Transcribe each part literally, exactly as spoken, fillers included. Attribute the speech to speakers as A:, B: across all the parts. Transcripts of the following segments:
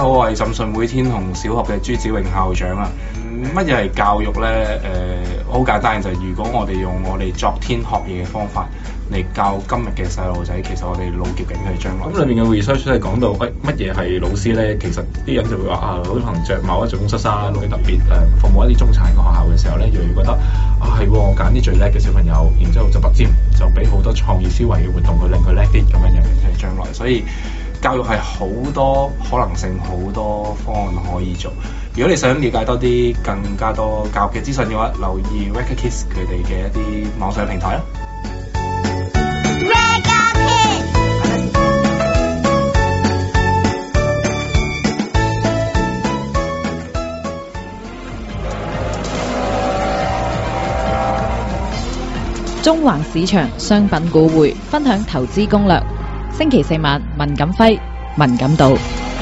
A: 好，我係浸信會天虹小學嘅朱子榮校長啊。乜嘢係教育咧？誒、呃，好簡單嘅就係、是，如果我哋用我哋昨天學嘢嘅方法嚟教今日嘅細路仔，其實我哋老劫緊佢將來。
B: 咁裏面嘅 research 係講到，喂，乜嘢係老師咧？其實啲人就會話啊，可能着某一種恤衫，會特別誒服務一啲中產嘅學校嘅時候咧，越嚟越覺得啊係，我揀啲最叻嘅小朋友，然之後就拔尖，就俾好多創意思維嘅活動，去令佢叻啲咁樣樣嘅將來。所以教育係好多可能性，好多方案可以做。如果你想了解多啲更加多教育嘅資訊嘅話，留意 Regga Kids 佢哋嘅一啲網上平台啦。
C: Regga Kids
D: 中環市場商品股匯分享投資攻略。星期四晚，文錦輝、文錦道。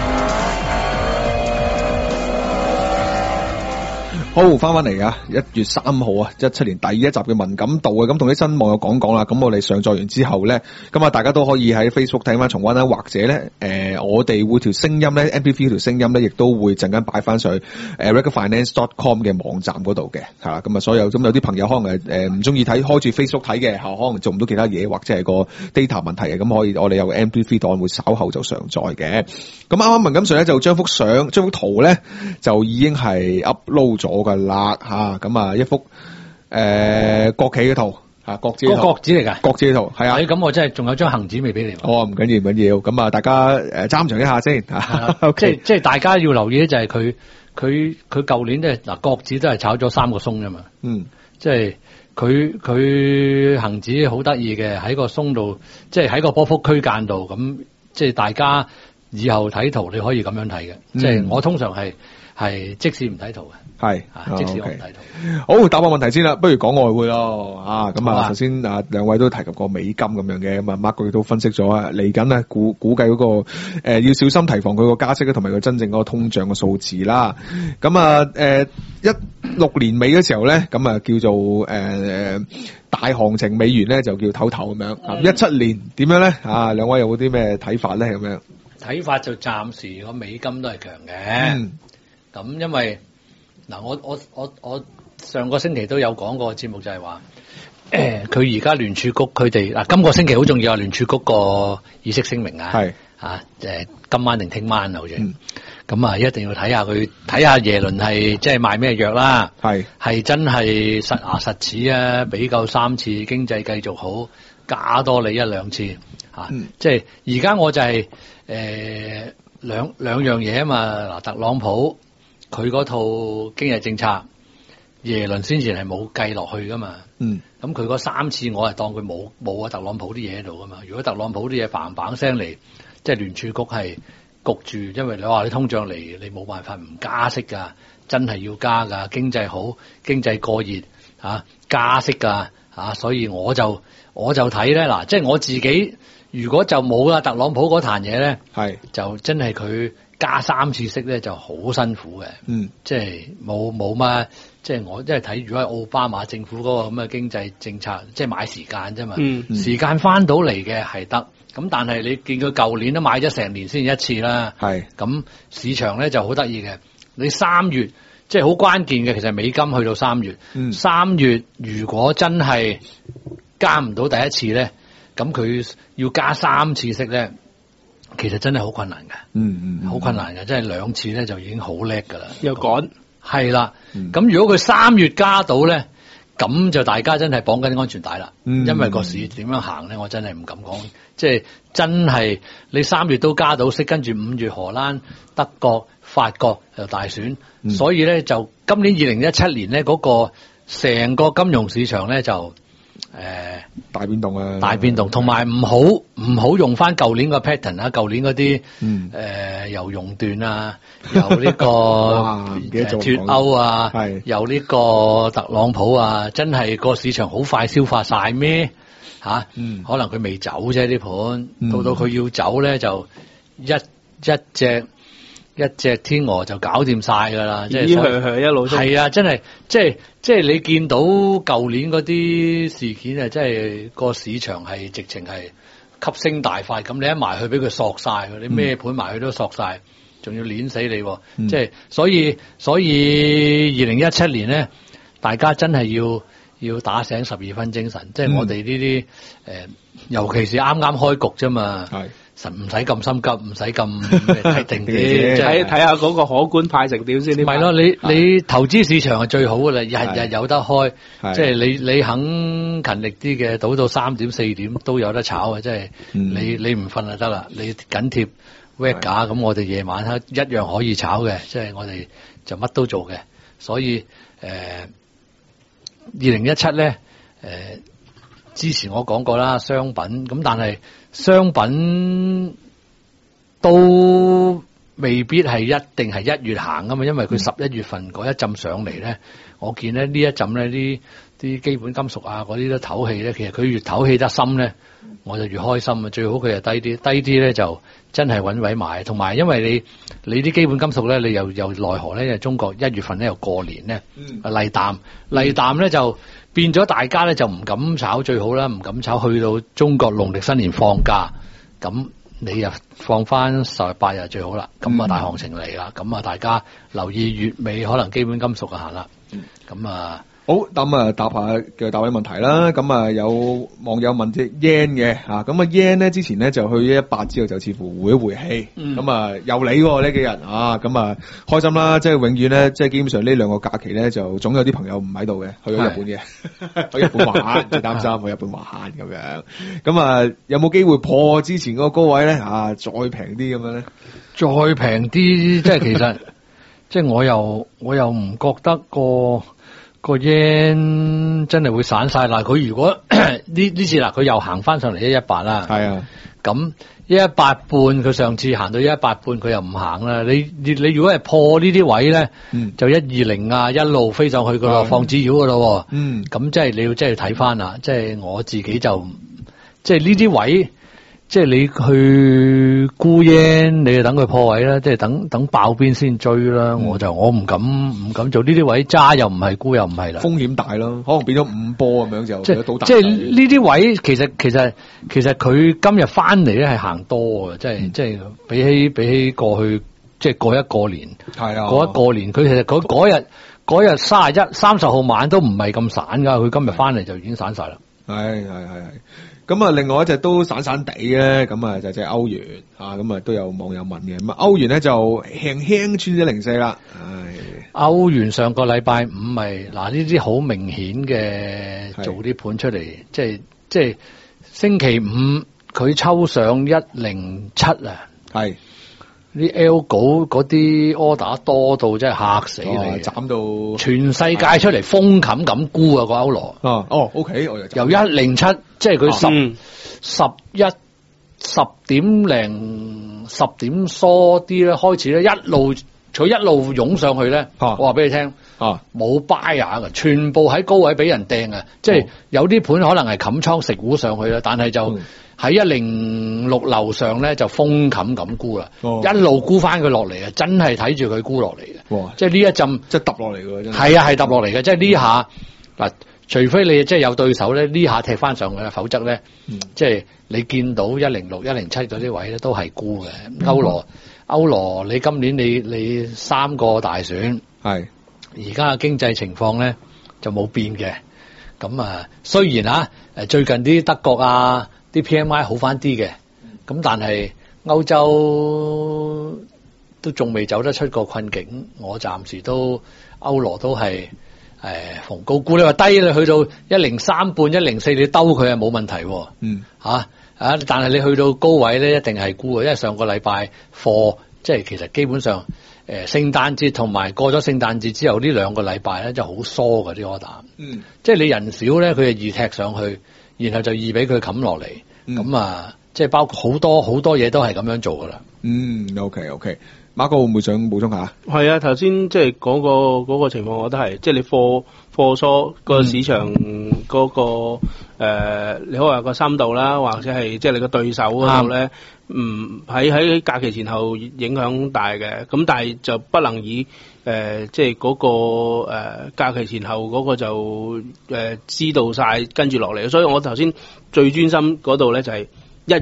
E: 好，翻返嚟啊！一月三號啊，一七年第一集嘅文錦道啊，咁同啲新網友講講啦。咁我哋上載完之後咧，咁啊大家都可以喺 Facebook 睇翻重溫啦，或者咧誒、呃、我哋會條聲音咧 M P three 條聲音咧，亦都會陣間擺翻上去誒 regga finance dot com 嘅網站嗰度嘅，係啦。咁啊所有咁有啲朋友可能誒誒唔中意睇開住 Facebook 睇嘅，可能做唔到其他嘢，或者係個 data 問題嘅，咁可以我哋有個 M P three 檔會稍後就上載嘅。咁啱啱文錦上咧就將幅相、將幅圖咧就已經係 upload 咗噶啦吓，咁啊一幅誒、呃、國企嘅圖吓，國字嘅圖，
F: 個國字嚟噶，
E: 國字嘅圖係啊。
F: 咁我真係仲有張恒紙未俾你。
E: 哦，唔緊要唔緊要，咁啊大家誒參詳一下先吓。
F: Okay. 即係即係大家要留意咧，就係佢佢佢舊年咧嗱國指都係炒咗三個鬆啫嘛。嗯，即係佢佢恒指好得意嘅，喺個鬆度，即係喺個波幅區間度，咁即係大家以後睇圖你可以咁樣睇嘅。嗯、即係我通常係係即使唔睇圖嘅。係，即使我唔睇圖。
E: 好，答個問題先啦，不如講外匯咯。啊，咁啊，頭先啊兩位都提及過美金咁樣嘅，咁啊 Mark 佢都分析咗啊，嚟緊咧估估計嗰、那個誒、呃、要小心提防佢個加息咧，同埋佢真正嗰個通脹嘅數字啦。咁啊誒一六年尾嘅時候咧，咁啊叫做誒誒、呃、大行情美元咧就叫唞唞咁樣。一七、嗯、年點樣咧？啊，兩位有冇啲咩睇法咧？咁樣
F: 睇法就暫時個美金都係強嘅。咁、嗯、因為嗱，我我我我上個星期都有講過節目就，就係話，誒，佢而家聯儲局佢哋嗱，今個星期好重要啊，聯儲局個議息聲明啊，係啊，誒，今晚定聽晚好似，咁、嗯、啊，一定要睇下佢，睇下耶倫係即係賣咩藥啦，係係真係實牙實齒啊，俾夠三次經濟繼續好，加多你一兩次，吓、嗯，即係而家我就係誒兩兩樣嘢啊嘛，嗱，特朗普。佢嗰套經濟政策，耶倫先前係冇計落去噶嘛。嗯，咁佢嗰三次我係當佢冇冇啊特朗普啲嘢喺度噶嘛。如果特朗普啲嘢嘭嘭聲嚟，即係聯儲局係焗住，因為你話你通脹嚟，你冇辦法唔加息噶，真係要加噶。經濟好，經濟過熱啊，加息噶啊，所以我就我就睇咧嗱，即係我自己如果就冇啦特朗普嗰壇嘢咧，係就真係佢。加三次息咧就好辛苦嘅，嗯，即係冇冇乜，即係我即係睇如果係奧巴馬政府嗰個咁嘅經濟政策，即係買時間啫嘛，嗯，時間翻到嚟嘅係得，咁但係你見佢舊年都買咗成年先一次啦，係，咁市場咧就好得意嘅，你三月即係好關鍵嘅，其實美金去到三月，嗯，三月如果真係加唔到第一次咧，咁佢要加三次息咧。其實真係好困難嘅，嗯嗯，好困難嘅，真係兩次咧就已經好叻噶啦。又趕係啦，咁、嗯、如果佢三月加到咧，咁就大家真係綁緊安全帶啦。嗯，因為個市點樣行咧，我真係唔敢講。即係真係你三月都加到息，跟住五月荷蘭、德國、法國又大選，嗯、所以咧就今年二零一七年咧嗰、嗰個成個金融市場咧就。誒、呃，
E: 大變動啊！
F: 大變動，同埋唔好唔好用翻舊年個 pattern 啊，舊年嗰啲誒由熔斷啊，由呢個脫歐啊，由呢個特朗普啊，真係個市場好快消化晒咩吓？嗯，可能佢未走啫啲盤，嗯、到到佢要走咧就一一隻。一隻天鵝就搞掂晒噶啦，即係佢佢一路係啊，真係即係即係你見到舊年嗰啲事件啊，即係個市場係直情係吸星大法咁，你一埋去俾佢索晒，你咩盤埋去都索晒， 仲要碾死你、啊，
E: 嗯、
F: 即係所以所以二零一七年咧，大家真係要要打醒十二分精神，即係我哋呢啲誒，尤其是啱啱開局啫嘛。係。唔使咁心急，唔使咁睇定啲，
C: 睇睇下嗰個可觀派成點先。唔
F: 係咯，你你投資市場係最好噶啦，日日有得開，即係你你肯勤力啲嘅，賭到三點四點都有得炒啊！即係你你唔瞓就得啦，你緊貼 wet 架咁，我哋夜晚黑一樣可以炒嘅，即係我哋就乜都做嘅。所以誒，二零一七咧誒，之前我講過啦，商品咁，但係。商品都未必係一定係一月行噶嘛，因為佢十一月份嗰一陣上嚟咧，我見咧呢一陣咧啲啲基本金屬啊嗰啲都唞氣咧，其實佢越唞氣得深咧，我就越開心啊！最好佢係低啲，低啲咧就真係揾位買。同埋因為你你啲基本金屬咧，你又又奈何咧？因為中國一月份咧又過年咧，麗淡麗淡咧就。變咗大家咧就唔敢炒最好啦，唔敢炒去到中國農曆新年放假，咁你又放翻十日八日最好啦，咁啊大行情嚟啦，咁啊大家留意月尾可能基本金屬啊行啦，咁啊。
E: 好，咁啊答下嘅答位問題啦。咁啊有網友問隻 yen 嘅吓，咁啊 yen 咧之前咧就去一百之後就似乎回一回氣，咁、嗯、啊又嚟呢幾日啊，咁啊開心啦！即係永遠咧，即係基本上呢兩個假期咧就總有啲朋友唔喺度嘅，去咗日本嘅，去日本玩，最擔心去日本玩咁樣。咁啊有冇機會破之前嗰個高位咧？啊再平啲咁樣咧？
F: 再平啲，即係其實即係我又我又唔覺得個。個 yen 真係會散晒啦！佢如果呢呢次嗱，佢又行翻上嚟一一八啦。係啊，咁一一八半，佢上次行到一一八半，佢又唔行啦。你你你如果係破呢啲位咧，嗯、就一二零啊，一路飛上去噶咯，放紙鷂噶咯。嗯，咁即係你要即係睇翻啦。即係我自己就即係呢啲位。即係你去沽 yen，你就等佢破位啦，即係等等爆邊先追啦。嗯、我就我唔敢唔敢做呢啲位，揸又唔係，沽又唔係啦。
E: 風險大咯，可能變咗五波咁樣就
F: 即係即係呢啲位，其實其實其實佢今日翻嚟咧係行多嘅，即係、嗯、即係比起比起過去即係過一過年係啊，過一過年佢其實佢嗰日嗰日三十一三十號晚都唔係咁散噶，佢今日翻嚟就已經散晒啦。係係係係。
E: 咁啊，另外一隻都散散地咧，咁啊就隻歐元啊，咁啊都有網友問嘅，咁啊歐元咧就輕輕穿咗零四啦。唉，
F: 歐元上個禮拜五咪嗱呢啲好明顯嘅做啲盤出嚟，即係即係星期五佢抽上一零七啊，係啲 L 股嗰啲 order 多到真係嚇死你，
E: 斬到
F: 全世界出嚟瘋冚咁沽啊個歐羅。
E: 哦哦 ，OK，我
F: 由一零七。即係佢十、嗯、十一十點零十點疏啲咧，開始咧一路佢一路湧上去咧、啊，我話俾你聽，冇 buyer 嘅，全部喺高位俾人掟啊！即係有啲盤可能係冚倉食糊上去啦，但係就喺一零六樓上咧就瘋冚咁沽啦，一路沽翻佢落嚟啊！真係睇住佢沽落嚟嘅，即係呢一陣
E: 即係揼落嚟嘅，真係
F: 係啊係揼落嚟嘅，即係呢下嗱。除非你即係有對手咧，呢下踢翻上去，否則咧，嗯、即係你見到一零六、一零七嗰啲位咧都係沽嘅。歐羅，歐羅，你今年你你三個大選，係而家嘅經濟情況咧就冇變嘅。咁啊，雖然啊，誒最近啲德國啊啲 P M I 好翻啲嘅，咁但係歐洲都仲未走得出個困境。我暫時都歐羅都係。誒，逢高沽你話低，你去到一零三半、一零四，你兜佢係冇問題。嗯，吓啊，但係你去到高位咧，一定係沽嘅，因為上個禮拜貨，即係其實基本上誒，聖誕節同埋過咗聖誕節之後呢兩個禮拜咧，就好疏嘅啲 order。嗯，即係你人少咧，佢就易踢上去，然後就易俾佢冚落嚟。咁、嗯、啊，即係包括好多好多嘢都係咁樣做噶啦。
E: 嗯 ，OK OK。馬哥會唔會想補充下？
C: 係啊，頭先即係講個嗰個情況，我覺得係即係你貨貨倉個市場嗰個誒、呃，你可以話個深度啦，或者係即係你個對手嗰度咧，嗯，喺喺假期前後影響大嘅。咁但係就不能以誒即係嗰個誒、呃、假期前後嗰個就誒、呃、知道晒跟住落嚟。所以我頭先最專心嗰度咧就係一月。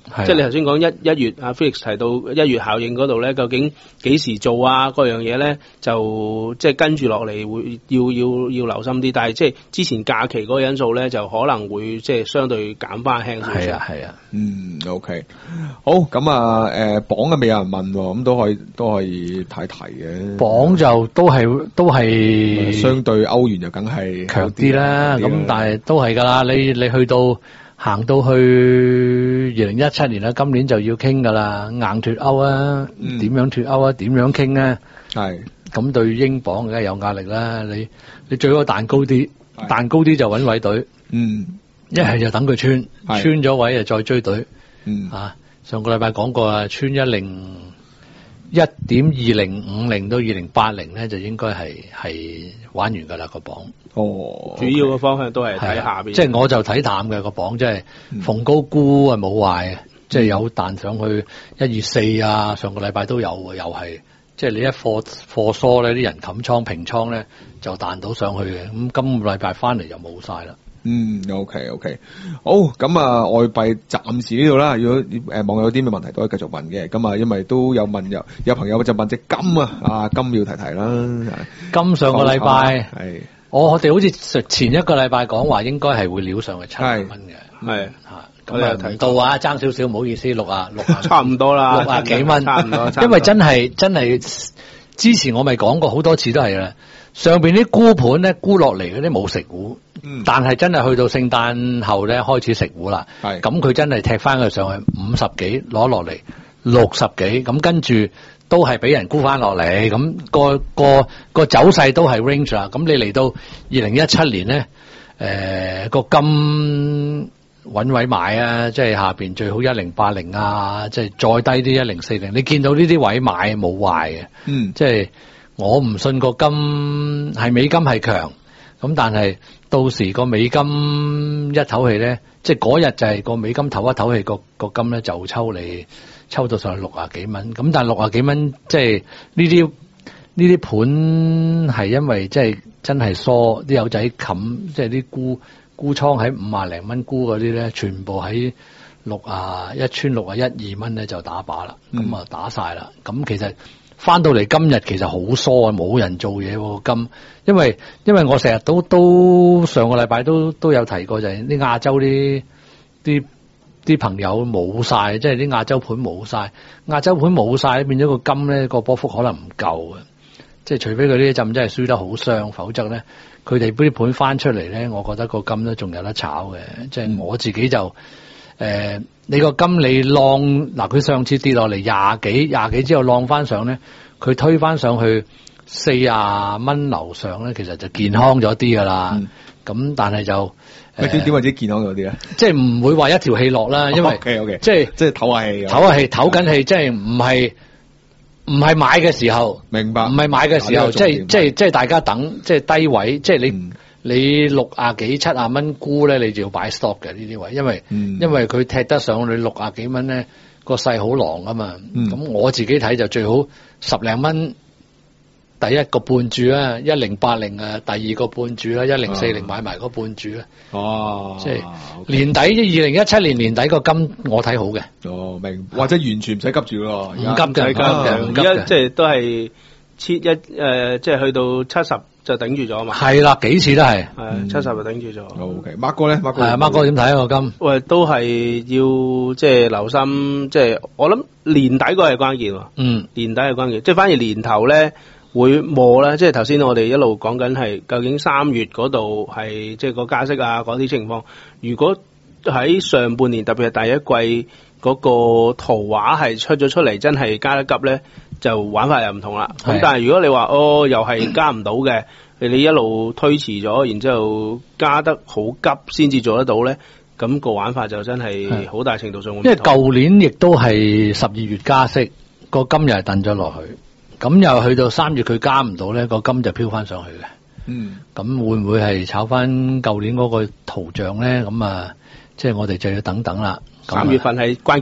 C: 即係你頭先講一一月啊 Felix 提到一月效應嗰度咧，究竟幾時做啊？嗰樣嘢咧就即係跟住落嚟會要要要留心啲。但係即係之前假期嗰個因素咧，就可能會即係相對減翻輕少少。
F: 係啊係啊，
E: 嗯 OK， 好咁啊誒榜嘅未有人問喎，咁都可以都可以睇睇嘅。
F: 榜就都係都係
E: 相對歐元就梗係
F: 強啲啦，咁但係都係㗎啦。你你去到行到去二零一七年啦，今年就要傾㗎啦，硬脱歐啊，點、嗯、樣脱歐啊，點樣傾咧？係咁對英鎊梗係有壓力啦。你你最好彈高啲，彈高啲就揾位隊，嗯，一係就等佢穿，穿咗位就再追隊，嗯啊。上個禮拜講過啊，穿一零一點二零五零到二零八零咧，就應該係係玩完㗎啦個榜。哦，
C: 主要嘅方向都係睇下邊。
F: 即係我就睇淡嘅個榜，即係逢高沽啊冇壞，即係有彈上去一二四啊，上個禮拜都有嘅，又係即係你一貨貨疏咧，啲人冚倉平倉咧就彈到上去嘅。咁今個禮拜翻嚟就冇晒啦。
E: 嗯 ，OK OK， 好咁啊，外幣暫時呢度啦。如果誒網友有啲咩問題都可以繼續問嘅。咁啊，因為都有問有有朋友就問隻金啊，啊金要提提啦。
F: 金上個禮拜係我哋好似前一個禮拜講話應該係會撩上去七蚊嘅，係吓咁啊提到啊爭少少，唔好意思，六啊六啊
C: 差唔多啦，
F: 六啊幾蚊，
C: 差唔多。
F: 因為真係真係之前我咪講過好多次都係啦，上邊啲沽盤咧沽落嚟嗰啲冇食糊。嗯、但係真係去到聖誕後咧開始食糊啦，咁佢真係踢翻佢上去五十幾攞落嚟六十幾，咁跟住都係俾人沽翻落嚟，咁、個個個走勢都係 range 啦。咁你嚟到二零一七年咧，誒、呃、個金揾位買啊，即係下邊最好一零八零啊，即係再低啲一零四零。你見到呢啲位買冇壞嘅，嗯，即係我唔信個金係美金係強。咁但係到時個美金一唞氣咧，即係嗰日就係個美金唞一唞氣，個個金咧就抽你抽到上去六啊幾蚊。咁但係六啊幾蚊，即係呢啲呢啲盤係因為即係真係疏啲友仔冚，即係啲沽沽倉喺五啊零蚊沽嗰啲咧，全部喺六啊一穿六啊一二蚊咧就打靶啦，咁啊、嗯、打晒啦。咁其實翻到嚟今日其實好疏啊，冇人做嘢喎金，因為因為我成日都都上個禮拜都都有提過，就係啲亞洲啲啲啲朋友冇晒，即係啲亞洲盤冇晒，亞洲盤冇晒變咗個金咧個波幅可能唔夠嘅，即係除非佢呢一陣真係輸得好傷，否則咧佢哋啲盤翻出嚟咧，我覺得個金都仲有得炒嘅，即係我自己就誒。呃你個金你浪嗱，佢上次跌落嚟廿幾廿幾之後浪翻上咧，佢推翻上去四十蚊樓上咧，其實就健康咗啲噶啦。咁、嗯、但係就
E: 點點為之健康咗啲咧？
F: 即係唔會話一條氣落啦，因為
E: OK OK，
F: 即係
E: 即係唞下氣，
F: 唞下氣唞緊氣，即係唔係唔係買嘅時候，明白？唔係買嘅時候，即係即係即係大家等，即係低位，即係你。嗯你六啊幾七啊蚊沽咧，你就要擺 stop 嘅呢啲位，因為、嗯、因為佢踢得上你六啊幾蚊咧，個勢好狼啊嘛。咁、嗯、我自己睇就最好十零蚊第一個半注啦，一零八零啊，第二個半注啦，一零四零買埋嗰半注啦。哦，即係年底即二零一七年年底個金我睇好嘅。哦，明，或者完全唔使急住咯，唔急嘅，
C: 唔急嘅，即係都係切一誒、呃，即係去到七十。就頂住咗嘛？係
F: 啦，幾次都係，
C: 係七十就頂住咗。
E: O K，Mark 哥咧，Mark 哥，
F: 係 Mark 哥點睇啊個金？
C: 喂，都係要即係留心，即係我諗年底個係關鍵喎。嗯，年底係關鍵，即係反而年頭咧會磨啦。即係頭先我哋一路講緊係究竟三月嗰度係即係個加息啊嗰啲情況。如果喺上半年特別係第一季嗰個圖畫係出咗出嚟，真係加得急咧。就玩法又唔同啦，咁但係如果你話哦又係加唔到嘅，你一路推遲咗，然之後加得好急先至做得到咧，咁個玩法就真係好大程度上會唔同。因為
F: 舊年亦都係十二月加息，個金又係掟咗落去，咁又去到三月佢加唔到咧，個金就飄翻上去嘅。嗯，咁會唔會係炒翻舊年嗰個圖像咧？咁啊，即係我哋就要等等啦。
C: 三月份係關鍵。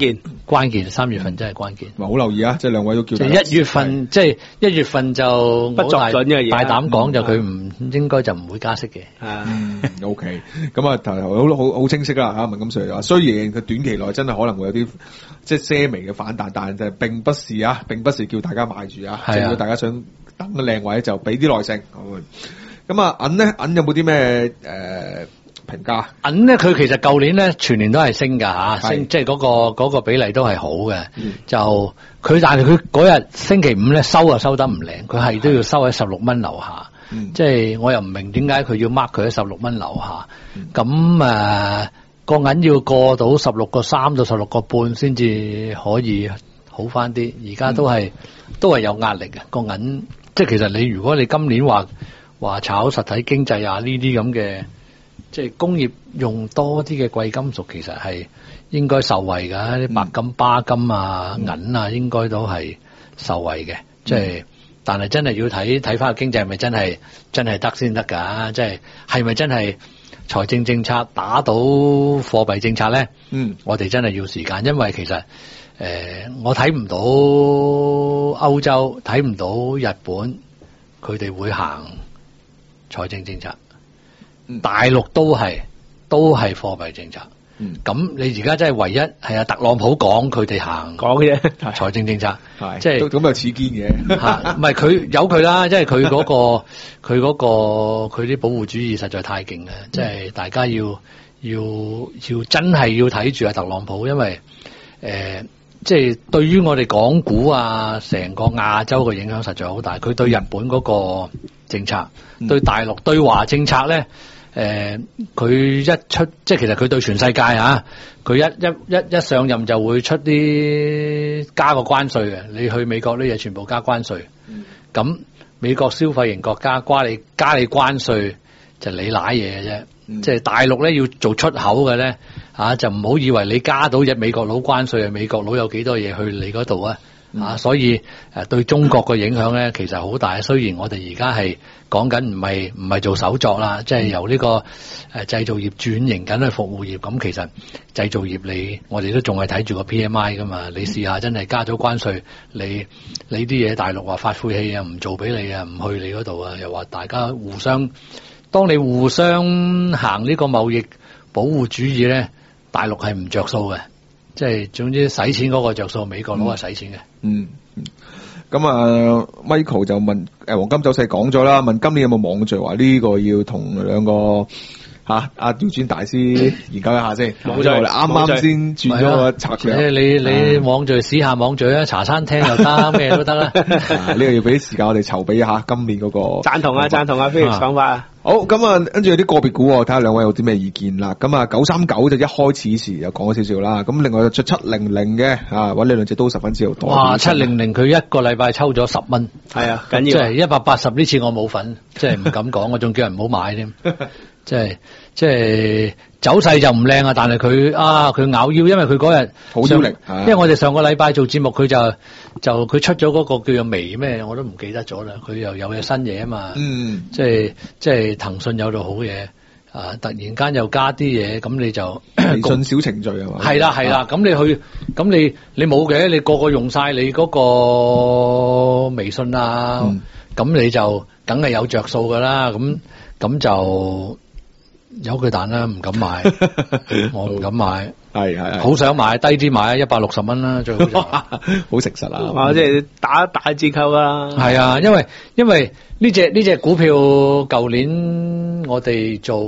F: 關鍵，三月份真係關鍵。
E: 好留意啊！即係兩位都叫大家。
F: 一月份即係一月份就
C: 不作準嘅嘢，
F: 大膽講就佢唔應該就唔會加息嘅。
E: 嗯，OK，咁啊，頭頭好好好清晰啦嚇，文錦 Sir 話，雖然佢短期內真係可能會有啲即係些微嘅反彈，但係並不是啊，並不是叫大家買住啊，即係如果大家想等個靚位就俾啲耐性。咁啊，銀咧銀有冇啲咩誒評價？
F: 銀咧佢其實舊年咧全年都係升㗎嚇，升即係嗰個嗰個比例都係好嘅。
E: 嗯、就
F: 佢但係佢嗰日星期五咧收啊收得唔靚，佢係都要收喺十六蚊樓下。嗯、即係我又唔明點解佢要 mark 佢喺十六蚊樓下。咁誒個銀要過到十六個三到十六個半先至可以好翻啲。而家都係、嗯、都係有壓力嘅個銀。即係其實你如果你今年話話炒實體經濟啊呢啲咁嘅，即係工業用多啲嘅貴金屬，其實係應該受惠㗎。啲白金、巴金啊、銀啊，應該都係受惠嘅。即係，但係真係要睇睇翻個經濟係咪真係真係得先得㗎？即係係咪真係財政政策打到貨幣政策咧？嗯，我哋真係要時間，因為其實誒、呃、我睇唔到歐洲，睇唔到日本，佢哋會行財政政策。大陸都係都係貨幣政策，咁、嗯、你而家真係唯一係啊特朗普講佢哋行
C: 講嘅
F: 財政政策，
E: 係
F: 即係
E: 咁又似堅嘅
F: 嚇，唔係佢有佢啦，即係佢嗰個佢嗰個佢啲保護主義實在太勁啦，即、嗯、係、就是、大家要要要真係要睇住啊特朗普，因為誒即係對於我哋港股啊成個亞洲嘅影響實在好大，佢對日本嗰個政策，嗯、對大陸對華政策咧。誒、呃，佢一出，即係其實佢對全世界啊，佢一一一一上任就會出啲加個關稅嘅，你去美國呢嘢全部加關稅。咁、嗯、美國消費型國家加你加你關稅就你瀨嘢嘅啫，嗯、即係大陸咧要做出口嘅咧，啊就唔好以為你加到隻美國佬關稅啊，美國佬有幾多嘢去你嗰度啊？嗯、啊，所以誒對中國嘅影響咧，其實好大。雖然我哋而家係講緊唔係唔係做手作啦，即係由呢個誒製造業轉型緊去服務業。咁其實製造業你我哋都仲係睇住個 P M I 噶嘛。你試下真係加咗關稅，你你啲嘢大陸話發晦氣啊，唔做俾你啊，唔去你嗰度啊，又話大家互相，當你互相行呢個貿易保護主義咧，大陸係唔着數嘅。即係總之使錢嗰個着數，美國佬係使錢嘅。嗯，
E: 咁、嗯、啊 ，Michael 就問誒、呃、黃金走勢講咗啦，問今年有冇網聚，話呢個要同兩個吓阿刁鑽大師研究一下先。冇錯，啱啱先轉咗個策略。
F: 你你你網聚試下網聚啊，茶餐廳又得，咩都得啦。
E: 呢個要俾啲時間我哋籌備一下今年嗰、那個。
C: 贊同啊，贊同啊，非常想法啊。
E: 好，咁啊，跟住有啲個別股，睇下兩位有啲咩意見啦。咁啊，九三九就一開始時就講咗少少啦。咁另外就出七零零嘅，啊，搵呢兩隻都十分之好多。
F: 哇，七零零佢一個禮拜抽咗十蚊，
C: 係啊，緊要。
F: 即係一百八十呢次我冇份，即係唔敢講，我仲叫人唔好買添。即係即係走勢就唔靚啊，但係佢啊佢咬腰，因為佢嗰日
E: 好腰力，
F: 因為我哋上個禮拜做節目，佢就就佢出咗嗰個叫做微咩，我都唔記得咗啦。佢又有嘢新嘢啊嘛，嗯，即係即係騰訊有到好嘢啊，突然間又加啲嘢，咁你就
E: 微信小程序啊嘛，
F: 係啦係啦，咁你去咁你你冇嘅，你個個用晒你嗰個微信啊，咁、嗯、你就梗係有着數噶啦，咁咁就。有佢彈啦，唔敢買，我唔敢買，
E: 係係，
F: 好想買低啲買，一百六十蚊啦，最好就好
E: 誠實啊！
C: 啊，即係打打折扣啦。
F: 係啊，因為因為呢隻呢隻股票，舊年我哋做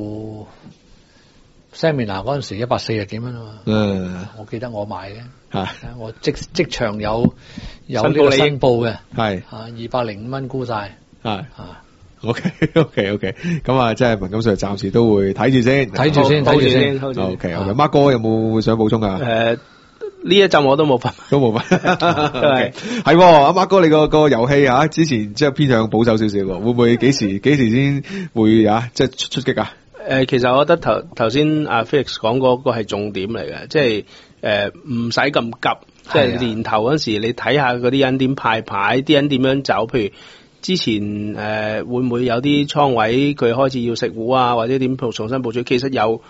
F: seminar 嗰陣時，一百四十幾蚊啊嘛。嗯，我記得我買嘅，係我即即場有有呢個申報嘅，係啊，二百零五蚊沽晒，係啊。
E: O K O K O K， 咁啊，即係文錦Sir暫時都會睇住先，
F: 睇住先，睇住先。
E: O K O K，Mark 哥有冇想補充啊？
C: 誒，呢一陣我都冇份，
E: 都冇份。係係，阿 Mark 哥你個個遊戲啊，之前即係偏向保守少少喎，會唔會幾時幾時先會啊？即係出出擊啊？
C: 誒，其實我覺得頭頭先阿 Felix 講嗰個係重點嚟嘅，即係誒唔使咁急，即係年頭嗰時你睇下嗰啲人點派牌，啲人點樣走，譬如。之前誒、呃、會唔會有啲倉位佢開始要食糊啊，或者點重新部署？其實有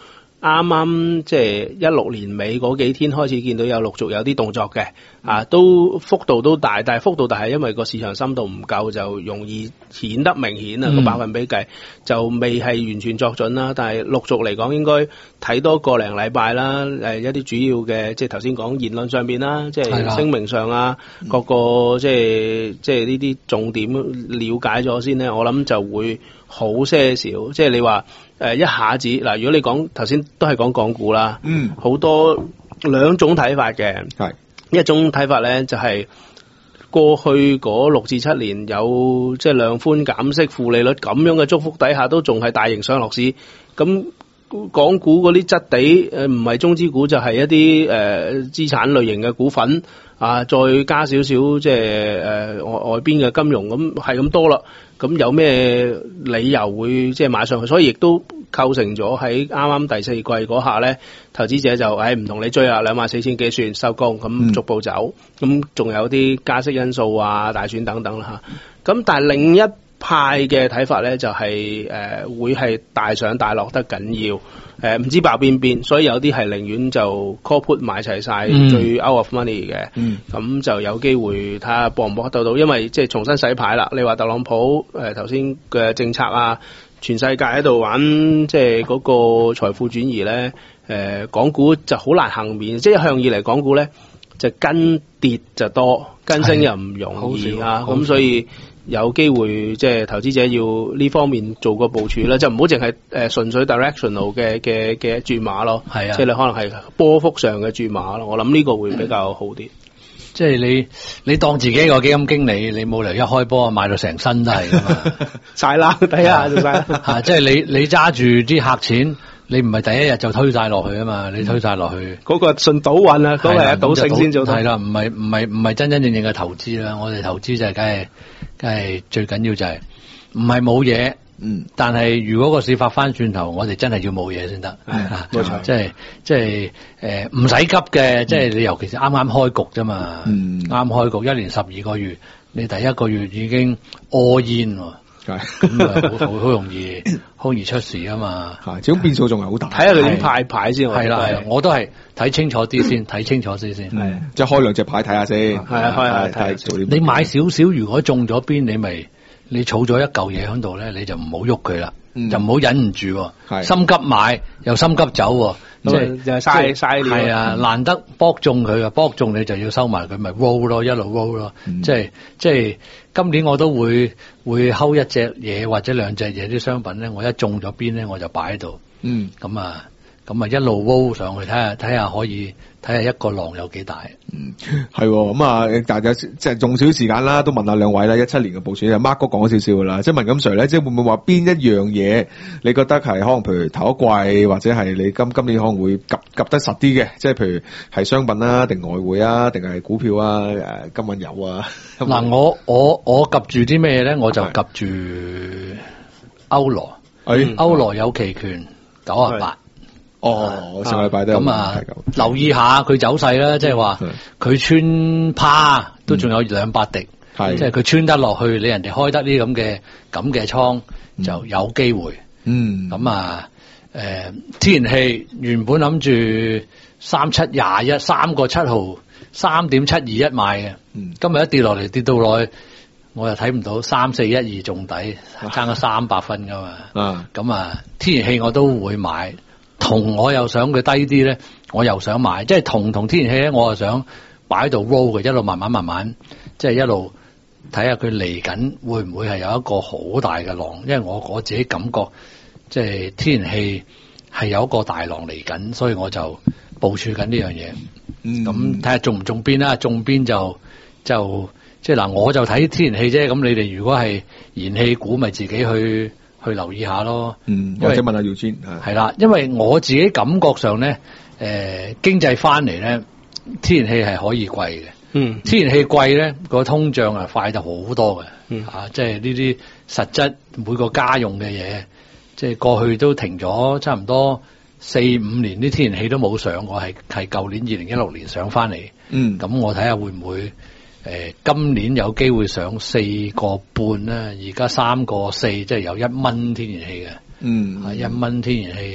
C: 啱啱即係一六年尾嗰幾天開始見到有陸續有啲動作嘅，啊，都幅度都大，但係幅度大係因為個市場深度唔夠，就容易顯得明顯啊個、嗯、百分比計就未係完全作準啦。但係陸續嚟講，應該睇多個零禮拜啦。誒一啲主要嘅即係頭先講言論上邊啦，即係聲明上啊，各個即係即係呢啲重點了解咗先咧，我諗就會好些少。即係你話。誒一下子嗱，如果你講頭先都係講港股啦，嗯，好多兩種睇法嘅，係一種睇法咧就係、是、過去嗰六至七年有即係量寬減息、負利率咁樣嘅祝福底下，都仲係大型上落市，咁港股嗰啲質地誒唔係中資股就係一啲誒、呃、資產類型嘅股份啊，再加少少即係誒外外邊嘅金融咁係咁多啦。咁有咩理由會即係買上去？所以亦都構成咗喺啱啱第四季嗰下咧，投資者就誒唔同你追啦，兩萬四千幾算收工，咁逐步走。咁仲有啲加息因素啊、大選等等啦嚇。咁但係另一派嘅睇法咧，就係、是、誒、呃、會係大上大落得緊要。誒唔知爆邊邊，所以有啲係寧願就 call put 買齊晒最 out of money 嘅，咁、嗯、就有機會睇下搏唔搏得到，因為即係重新洗牌啦。你話特朗普誒頭先嘅政策啊，全世界喺度玩即係嗰個財富轉移咧，誒、呃、港股就好難幸免，即係一向以嚟港股咧就跟跌就多，跟升又唔容易啊，咁所以。有機會即係投資者要呢方面做個部署啦，就唔好淨係誒純粹 directional 嘅嘅嘅注碼咯，係啊，即係你可能係波幅上嘅注碼咯。我諗呢個會比較好啲。
F: 即係你你當自己個基金經理，你冇理由一開波買到成身都係㗎嘛，晒啦睇下就晒啦。嚇！即係你你揸住啲客錢。你唔係第一日就推晒落去啊嘛，你推晒落去
C: 嗰、嗯那個順賭運啊，嗰、那個係賭性先做到。
F: 係啦，唔係唔係唔係真真正正嘅投資啦。我哋投資就係梗係梗係最緊要就係唔係冇嘢，嗯。但係如果個市發翻轉頭，我哋真係要冇嘢先得。係啊，冇錯。即係即係誒，唔使急嘅，即係你尤其是啱啱開局啫嘛。嗯。啱開局一年十二個月，你第一個月已經 all in 喎。咁啊，好好容易，好容易出事啊嘛！嚇，始終變數仲係好大。睇下佢點派牌先。係啦，係我都係睇清楚啲先，睇清楚啲先。係，即係開兩隻牌睇下先。係啊，開下睇做啲。你買少少，如果中咗邊，你咪你儲咗一嚿嘢喺度咧，你就唔好喐佢啦，就唔好忍唔住，心急買又心急走，即係就係嘥嘥料。係啊，難得搏中佢啊，搏中你就要收埋佢，咪 roll 咯，一路 roll 咯，即係即係。今年我都會會睺一隻嘢或者兩隻嘢啲商品咧，我一中咗邊咧我就擺喺度。嗯，咁啊，咁啊一路 roll 上去睇下睇下可以睇下一個浪有幾大。嗯，係咁啊，但係有即係仲少時間啦，都問下兩位啦。一七年嘅部署啊 ，Mark 哥講咗少少噶啦，即係文錦 Sir 咧，即係會唔會話邊一樣嘢你覺得係可能譬如頭一季或者係你今今年可能會及及得實啲嘅，即係譬如係商品啊，定外匯啊，定係股票啊，誒金銀油啊。嗱，我我我及住啲咩咧？我就及住歐羅，歐羅有期權九啊八。哦，上個禮拜都咁啊，留意下佢走勢啦，即係話佢穿趴都仲有兩百滴，即係佢穿得落去，你人哋開得啲咁嘅咁嘅倉就有機會。嗯，咁啊，誒、呃，天然氣原本諗住三七廿一三個七毫三點七二一買嘅，嗯、今日一跌落嚟跌到落去，我又睇唔到三四一二中底，爭咗三百分噶嘛。咁啊，啊，天然氣我都會買。銅我又想佢低啲咧，我又想買，即係銅同天然氣咧，我又想擺喺度 roll 嘅，一路慢慢慢慢，即係一路睇下佢嚟緊會唔會係有一個好大嘅浪，因為我我自己感覺即係天然氣係有一個大浪嚟緊，所以我就部署緊呢樣嘢。咁睇下中唔中邊啦，中邊就就即係嗱，我就睇天然氣啫。咁你哋如果係燃氣股，咪自己去。去留意下咯，嗯，或者問下姚堅係啦，因為我自己感覺上咧，誒、呃、經濟翻嚟咧，天然氣係可以貴嘅，嗯，天然氣貴咧，個通脹啊快得好多嘅，嗯，啊，即係呢啲實質每個家用嘅嘢，即係過去都停咗差唔多四五年，啲天然氣都冇上過，係係舊年二零一六年上翻嚟，嗯，咁我睇下會唔會？誒、呃，今年有機會上四個半啦，而家三個四，即係有一蚊天然氣嘅，嗯，係一蚊天然氣，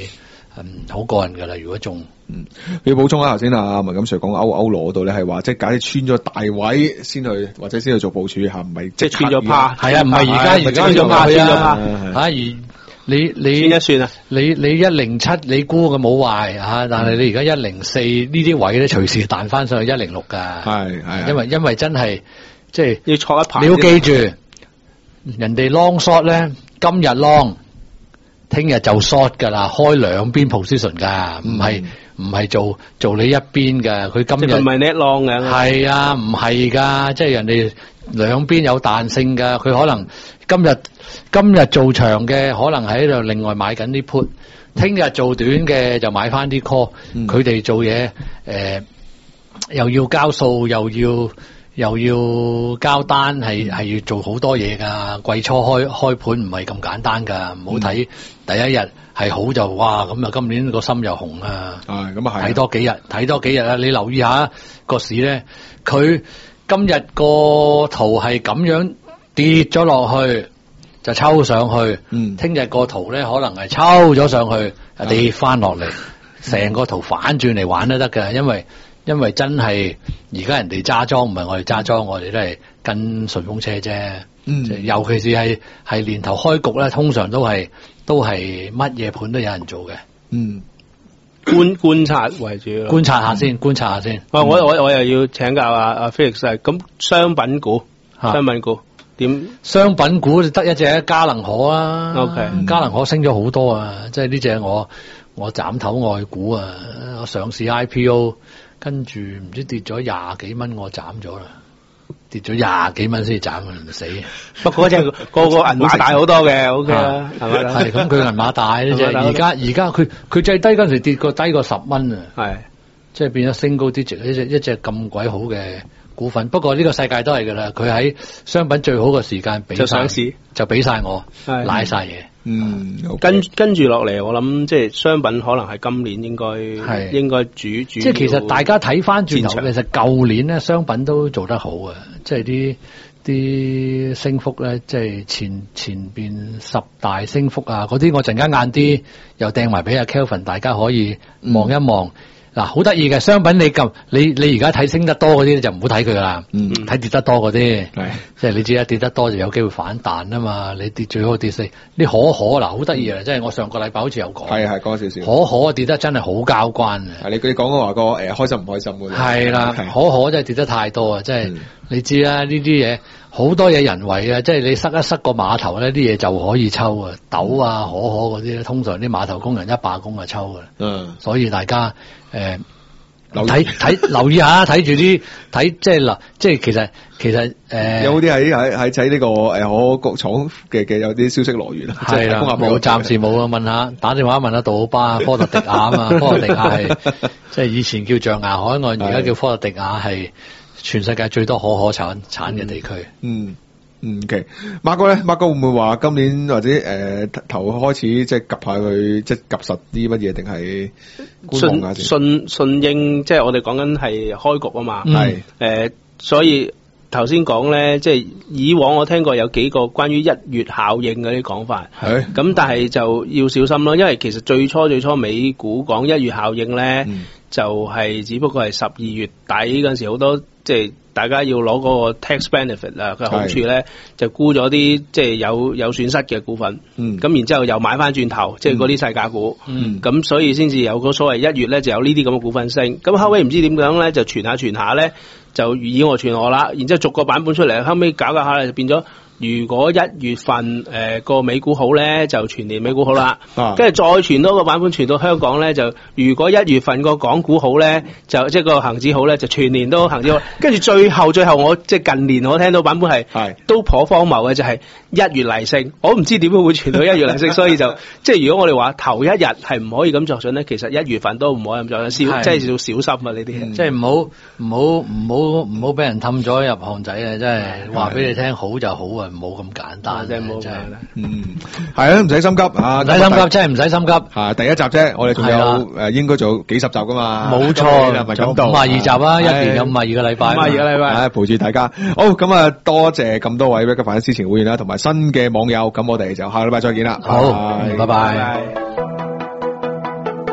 F: 嗯好過癮噶啦。如果中，
E: 嗯，要補充啊，頭先啊文錦 Sir 講歐歐羅嗰度咧係話，即係假設穿咗大位先去，或者先去做部署嚇，唔係
C: 即係穿咗趴，
F: 係啊，唔係而家而家
C: 穿咗趴，穿咗趴，
F: 嚇而你你
C: 算一算啊，
F: 你你一零七你估嘅冇壞嚇，但係你而家一零四呢啲位咧隨時彈翻上去一零六㗎，
E: 係係，
F: 因為因為真係即係
C: 要坐一排，
F: 你要記住，人哋 long short 咧，今日 long。聽日就 short 噶啦，開兩邊 position 噶，唔係唔係做做你一邊噶。佢今日
C: 唔係 net long 嘅，
F: 係啊，唔係噶，即係人哋兩邊有彈性噶。佢可能今日今日做長嘅，可能喺度另外買緊啲 put，聽日做短嘅就買翻啲 call。佢哋做嘢誒，又要交數，又要。又要交單，係係要做好多嘢噶。季初開開盤唔係咁簡單噶，唔好睇第一日係好就哇咁啊！今年個心又紅啊！
E: 係咁啊係，睇
F: 多幾日，睇多幾日啊！你留意下個市咧，佢今日個圖係咁樣跌咗落去，就抽上去。嗯，聽日個圖咧可能係抽咗上去，跌翻落嚟，成個圖反轉嚟玩都得噶，因為。因為真係而家人哋揸莊，唔係我哋揸莊，我哋都係跟順風車啫。嗯，尤其是係係年頭開局咧，通常都係都係乜嘢盤都有人做嘅。嗯，
C: 觀觀察為主，
F: 觀察下先，觀察下先。
C: 我我我我又要請教阿阿 Felix，咁商品股，商品股點？
F: 商品股得一隻嘉能可啊。OK，嘉能可升咗好多啊，即係呢隻我我斬頭外股啊，我上市 I P O。跟住唔知跌咗廿幾蚊，我斬咗啦，跌咗廿幾蚊先斬，唔死。
C: 不過嗰隻個個銀碼大好多嘅，O K 啦，係咪？
F: 係咁，佢銀碼大呢隻，而家而家佢佢最低嗰陣時跌過低過十蚊啊，係，即係變咗升高啲值，一隻一隻咁鬼好嘅股份。不過呢個世界都係噶啦，佢喺商品最好嘅時間俾就上市，就俾晒我，瀨晒嘢。
C: 嗯，跟跟住落嚟，我諗即係商品可能係今年應該係應該主主。
F: 即係其實大家睇翻轉頭，其實舊年咧商品都做得好啊，即係啲啲升幅咧，即係前前邊十大升幅啊，嗰啲我陣間晏啲又掟埋俾阿 Kelvin，大家可以望一望。嗱，好得意嘅商品，你咁你你而家睇升得多嗰啲就唔好睇佢噶啦，嗯，睇跌得多嗰啲，係即係你知啦，跌得多就有機會反彈啊嘛。你跌最好跌四，啲可可嗱好得意啊，即係我上個禮拜好似有講，係係講少少，可可跌得真係好交關啊。係你佢講嘅話個誒開心唔開心嘅，係啦，可可真係跌得太多啊，即係你知啦，呢啲嘢好多嘢人為啊，即係你塞一塞個碼頭咧，啲嘢就可以抽啊，豆啊可可嗰啲咧，通常啲碼頭工人一罷工就抽噶啦，嗯，所以大家。誒，睇睇留意下，睇住啲睇即係嗱，即係其實其實誒，有冇啲喺喺喺喺呢個誒可可廠嘅嘅有啲消息來源啊？係啦，冇暫時冇啊，問下打電話問下杜巴科特迪亞啊嘛，科特迪亞係即係以前叫象牙海岸，而家叫科特迪亞係全世界最多可可產產嘅地區。嗯。嗯，OK，馬哥咧，馬哥會唔會話今年或者誒、呃、頭開始即係及下佢，即係及實啲乜嘢，定係順順順應？即係我哋講緊係開局啊嘛，係誒、嗯呃，所以頭先講咧，即係以往我聽過有幾個關於一月效應嗰啲講法，係咁是，但係就要小心咯，因為其實最初最初美股講一月效應咧，嗯、就係只不過係十二月底嗰陣時好多即係。大家要攞嗰個 tax benefit 啊，佢好處咧就沽咗啲即係有有損失嘅股份，咁、嗯、然之後又買翻轉頭，即係嗰啲細價股，咁、嗯、所以先至有個所謂一月咧就有呢啲咁嘅股份升，咁後尾唔知點樣咧就傳下傳下咧就以我傳我啦，然之後逐個版本出嚟，後尾搞搞下咧就變咗。如果一月份誒個、呃、美股好咧，就全年美股好啦。跟住、啊、再傳多個版本傳到香港咧，就如果一月份個港股好咧，就即係個恒指好咧，就全年都恒指好。跟住最後最後我即係近年我聽到版本係是都頗荒謬嘅，就係、是、一月嚟升。我唔知點樣會傳到一月嚟升，所以就即係如果我哋話頭一日係唔可以咁作準咧，其實一月份都唔可以咁作準，小即係要小心啊呢啲嘢。即係唔好唔好唔好唔好俾人氹咗入巷仔啊！真係話俾你聽好就好啊！冇咁簡單，真係冇咁簡單。嗯，係啊，唔使心急啊，唔使心急，真係唔使心急。係第一集啫，我哋仲有誒，應該仲有幾十集噶嘛。冇錯，咪咁到五十二集啊，一年有五十二個禮拜，五十二個禮拜，係陪住大家。好，咁啊，多謝咁多位 Red 粉絲前會員啦，同埋新嘅網友，咁我哋就下個禮拜再見啦。好，拜拜。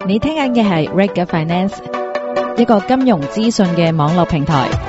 D: 你聽緊嘅係 Reg Finance，一個金融資訊嘅網絡平台。